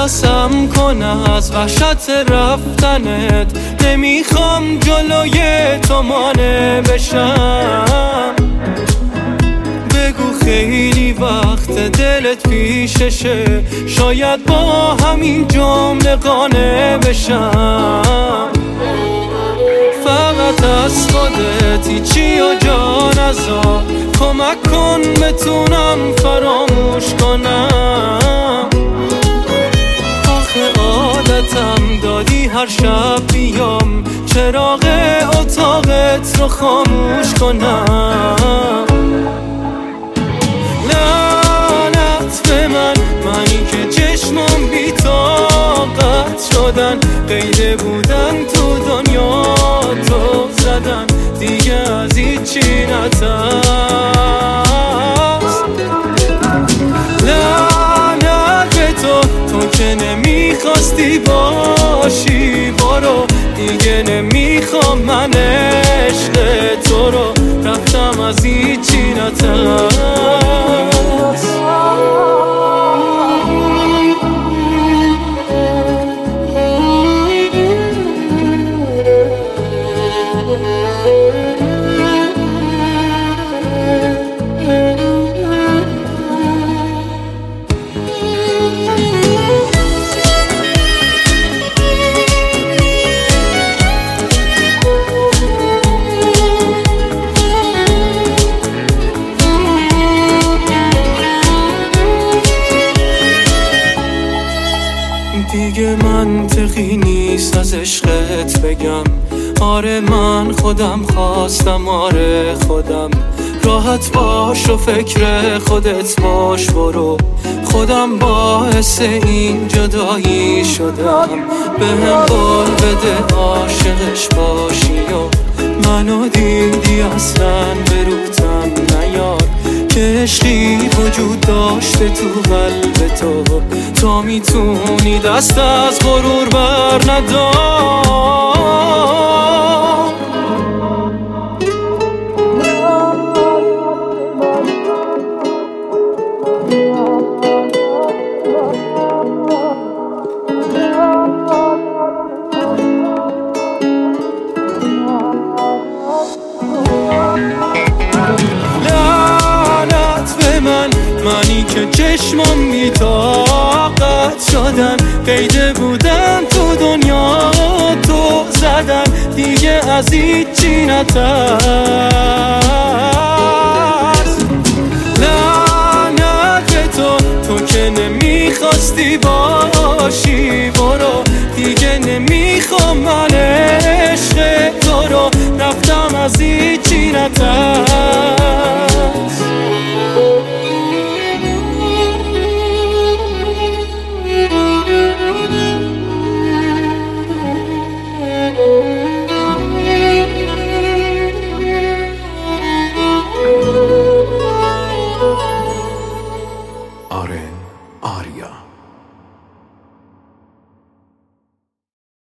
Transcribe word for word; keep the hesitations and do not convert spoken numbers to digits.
احساسم کن از وحشت رفتنت. نمیخوام جلوی تو مانع بشم. بگو خیلی وقت دلت پیششه، شاید با همین جمله قانع بشم. فقط از خودت هیچی و جا نذار، کمک کن بتونم فراموش کنم. آخه عادتم دادی هر شب بیام چراغ اتاقت رو خاموش کنم. لعنت به من، منی که چشمم بی طاقت شدن، قیده بودن تو دنیا تو زدن، دیگه از هیچی نترس. لعنت به تو، تو که نمیخواستی باشی برو، دیگه نمیخوام من عشق تو رو، رفتم از هیچی نترس. دیگه منطقی نیست از عشقت بگم آره من خودم خواستم، آره خودم. راحت باش و فکر خودت باش برو، خودم باعث این جدایی شدم. بهم قول بده عاشقش باشی و منو دیدی اصلا به روتم نیار، که عشقی وجود داشته تو قلب تو، تا میتونی دست از غرور بر ندار. منی که چشمم بی طاقت شدن، قیده بودن تو دنیا تو زدن، دیگه از هیچی نترس.